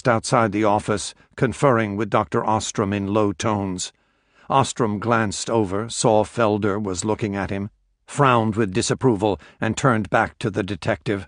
just outside the office, conferring with Dr. Ostrom in low tones. Ostrom glanced over, saw Felder was looking at him, frowned with disapproval, and turned back to the detective.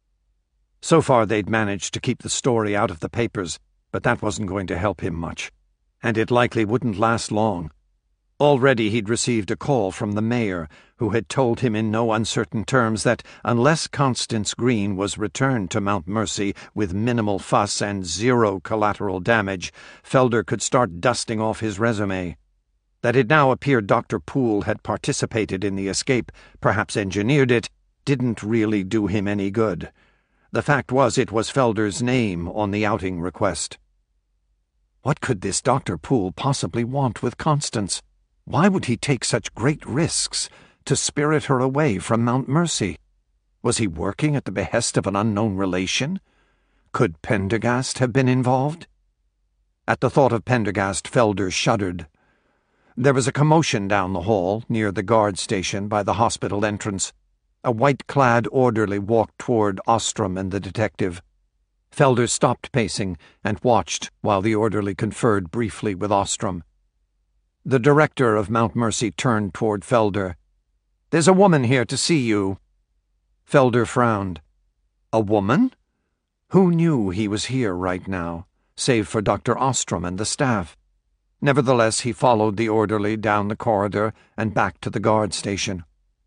So far they'd managed to keep the story out of the papers, but that wasn't going to help him much, and it likely wouldn't last long. Already he'd received a call from the mayor, who had told him in no uncertain terms that unless Constance Green was returned to Mount Mercy with minimal fuss and zero collateral damage, Felder could start dusting off his resume. That it now appeared Dr. Poole had participated in the escape, perhaps engineered it, didn't really do him any good. The fact was it was Felder's name on the outing request. What could this Dr. Poole possibly want with Constance? Why would he take such great risks to spirit her away from Mount Mercy? Was he working at the behest of an unknown relation? Could Pendergast have been involved? At the thought of Pendergast, Felder shuddered. There was a commotion down the hall, near the guard station by the hospital entrance. A white-clad orderly walked toward Ostrom and the detective. Felder stopped pacing and watched while the orderly conferred briefly with Ostrom. The director of Mount Mercy turned toward Felder. "There's a woman here to see you." Felder frowned. A woman? Who knew he was here right now, save for Dr. Ostrom and the staff? Nevertheless, he followed the orderly down the corridor and back to the guard station.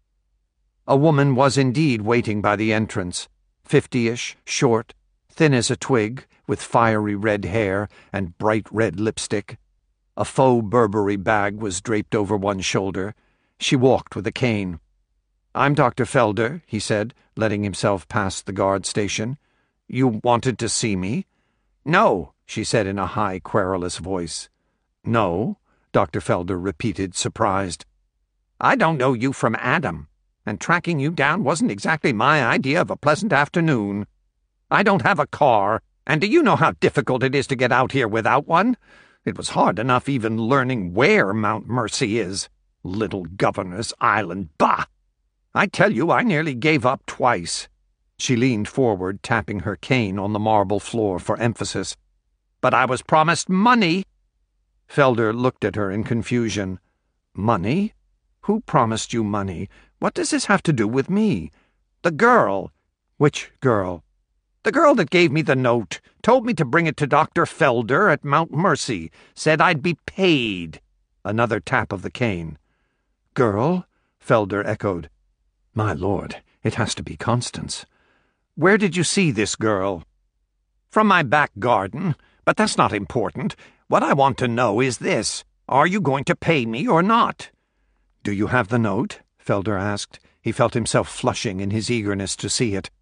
A woman was indeed waiting by the entrance, 50-ish, short, thin as a twig, with fiery red hair and bright red lipstick. A faux Burberry bag was draped over one shoulder. She walked with a cane. "I'm Dr. Felder," he said, letting himself pass the guard station. "You wanted to see me?" "No," she said in a high, querulous voice. "No?" Dr. Felder repeated, surprised. "I don't know you from Adam, and tracking you down wasn't exactly my idea of a pleasant afternoon. I don't have a car, and do you know how difficult it is to get out here without one? It was hard enough even learning where Mount Mercy is. Little Governor's Island, bah! I tell you, I nearly gave up twice." She leaned forward, tapping her cane on the marble floor for emphasis. "But I was promised money." Felder looked at her in confusion. "Money? Who promised you money? What does this have to do with me?" "The girl." "Which girl?" "The girl that gave me the note, told me to bring it to Dr. Felder at Mount Mercy, said I'd be paid." Another tap of the cane. "Girl?" Felder echoed. "My lord, it has to be Constance. Where did you see this girl?" "From my back garden, but that's not important. What I want to know is this. Are you going to pay me or not?" "Do you have the note?" Felder asked. He felt himself flushing in his eagerness to see it.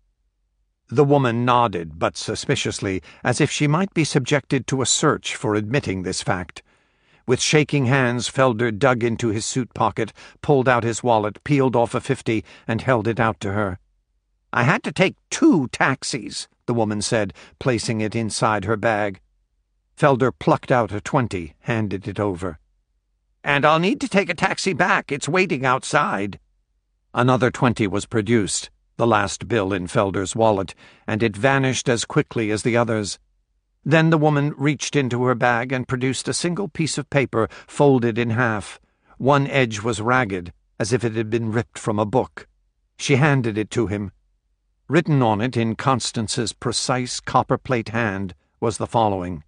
The woman nodded, but suspiciously, as if she might be subjected to a search for admitting this fact. With shaking hands, Felder dug into his suit pocket, pulled out his wallet, peeled off a 50, and held it out to her. "I had to take 2 taxis, the woman said, placing it inside her bag. Felder plucked out a 20, handed it over. "And I'll need to take a taxi back. It's waiting outside." Another 20 was produced, the last bill in Felder's wallet, and it vanished as quickly as the others. Then the woman reached into her bag and produced a single piece of paper folded in half. One edge was ragged, as if it had been ripped from a book. She handed it to him. Written on it in Constance's precise copperplate hand was the following: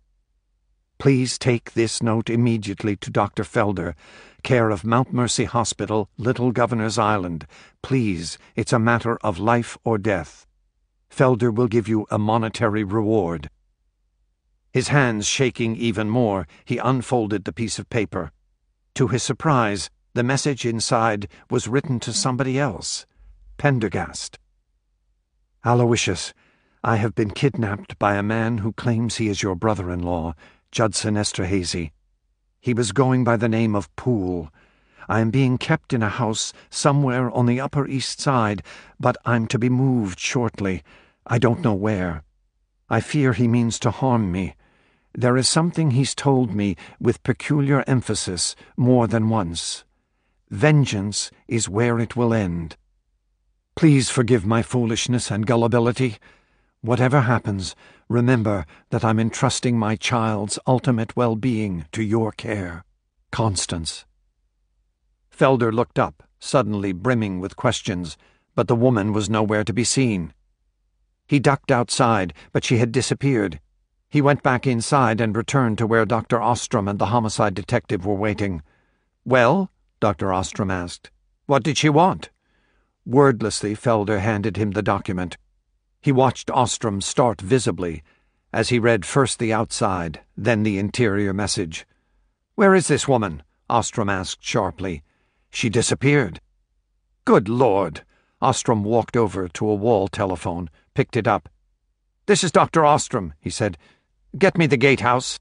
"Please take this note immediately to Dr. Felder, care of Mount Mercy Hospital, Little Governor's Island. Please, it's a matter of life or death. Felder will give you a monetary reward." His hands shaking even more, he unfolded the piece of paper. To his surprise, the message inside was written to somebody else. Pendergast. "Aloysius, I have been kidnapped by a man who claims he is your brother-in-law, Judson Esterhazy. He was going by the name of Poole. I am being kept in a house somewhere on the Upper East Side, but I'm to be moved shortly. I don't know where. I fear he means to harm me. There is something he's told me with peculiar emphasis more than once. Vengeance is where it will end. Please forgive my foolishness and gullibility. Whatever happens, remember that I'm entrusting my child's ultimate well-being to your care. Constance. Felder looked up, suddenly brimming with questions, but the woman was nowhere to be seen. He ducked outside, but she had disappeared. He went back inside and returned to where Dr. Ostrom and the homicide detective were waiting. "Well?" Dr. Ostrom asked. "What did she want?" Wordlessly, Felder handed him the document. He watched Ostrom start visibly, as he read first the outside, then the interior message. "Where is this woman?" Ostrom asked sharply. "She disappeared." "Good Lord!" Ostrom walked over to a wall telephone, picked it up. "This is Dr. Ostrom," he said. "Get me the gatehouse."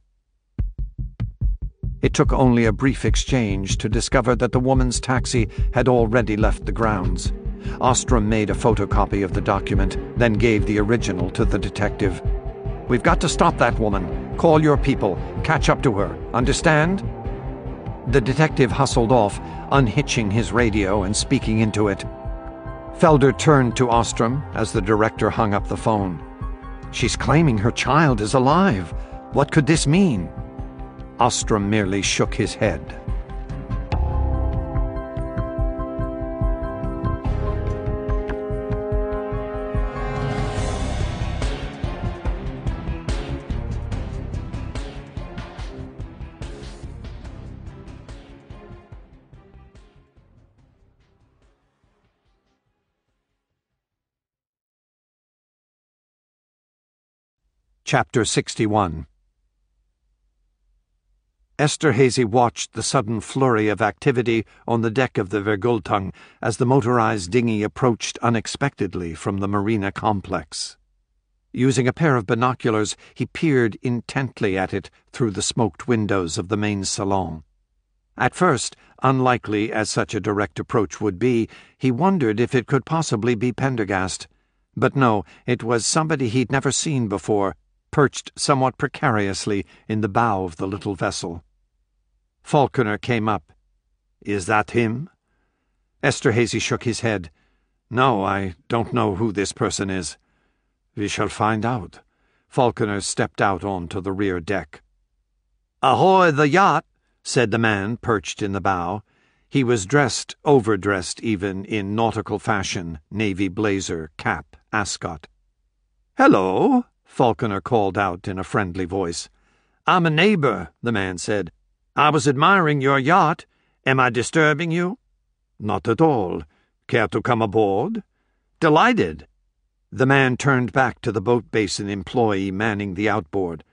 It took only a brief exchange to discover that the woman's taxi had already left the grounds. Ostrom made a photocopy of the document, then gave the original to the detective. "We've got to stop that woman. Call your people. Catch up to her. Understand?" The detective hustled off, unhitching his radio and speaking into it. Felder turned to Ostrom as the director hung up the phone. "She's claiming her child is alive. What could this mean?" Ostrom merely shook his head. Chapter 61. Esterhazy watched the sudden flurry of activity on the deck of the Vergultung as the motorized dinghy approached unexpectedly from the marina complex. Using a pair of binoculars, he peered intently at it through the smoked windows of the main salon. At first, unlikely as such a direct approach would be, he wondered if it could possibly be Pendergast. But no, it was somebody he'd never seen before, perched somewhat precariously in the bow of the little vessel. Falconer came up. "Is that him?" Esterhazy shook his head. "No, I don't know who this person is." "We shall find out." Falconer stepped out onto the rear deck. "Ahoy the yacht," said the man perched in the bow. He was dressed, overdressed even, in nautical fashion, navy blazer, cap, ascot. "Hello," Falconer called out in a friendly voice. "I'm a neighbor," the man said. "I was admiring your yacht. Am I disturbing you?" "Not at all. Care to come aboard?" "Delighted." The man turned back to the boat basin employee manning the outboard.